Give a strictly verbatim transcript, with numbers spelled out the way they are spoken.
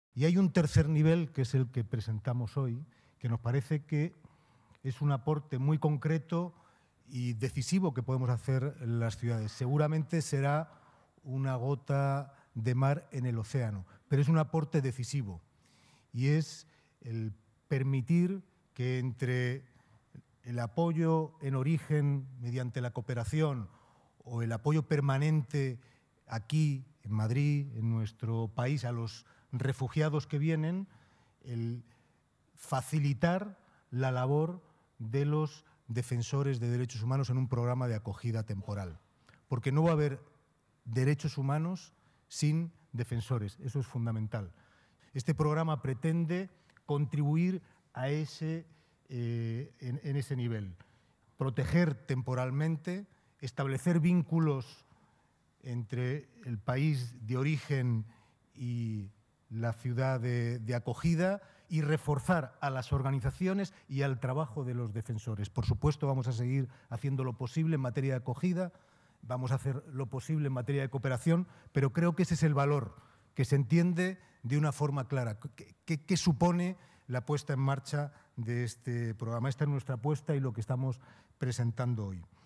Y hay un tercer nivel, que es el que presentamos hoy, que nos parece que es un aporte muy concreto y decisivo que podemos hacer en las ciudades. Seguramente será una gota de mar en el océano, pero es un aporte decisivo y es el permitir que entre el apoyo en origen mediante la cooperación o el apoyo permanente aquí en Madrid, en nuestro país, a los refugiados que vienen, el facilitar la labor de los defensores de derechos humanos en un programa de acogida temporal. Porque no va a haber derechos humanos sin defensores, eso es fundamental. Este programa pretende contribuir a ese, eh, en, en ese nivel, proteger temporalmente, establecer vínculos entre el país de origen y la ciudad de, de acogida y reforzar a las organizaciones y al trabajo de los defensores. Por supuesto, vamos a seguir haciendo lo posible en materia de acogida, vamos a hacer lo posible en materia de cooperación, pero creo que ese es el valor, que se entiende de una forma clara. ¿Qué, qué, qué supone la puesta en marcha de este programa? Esta es nuestra apuesta y lo que estamos presentando hoy.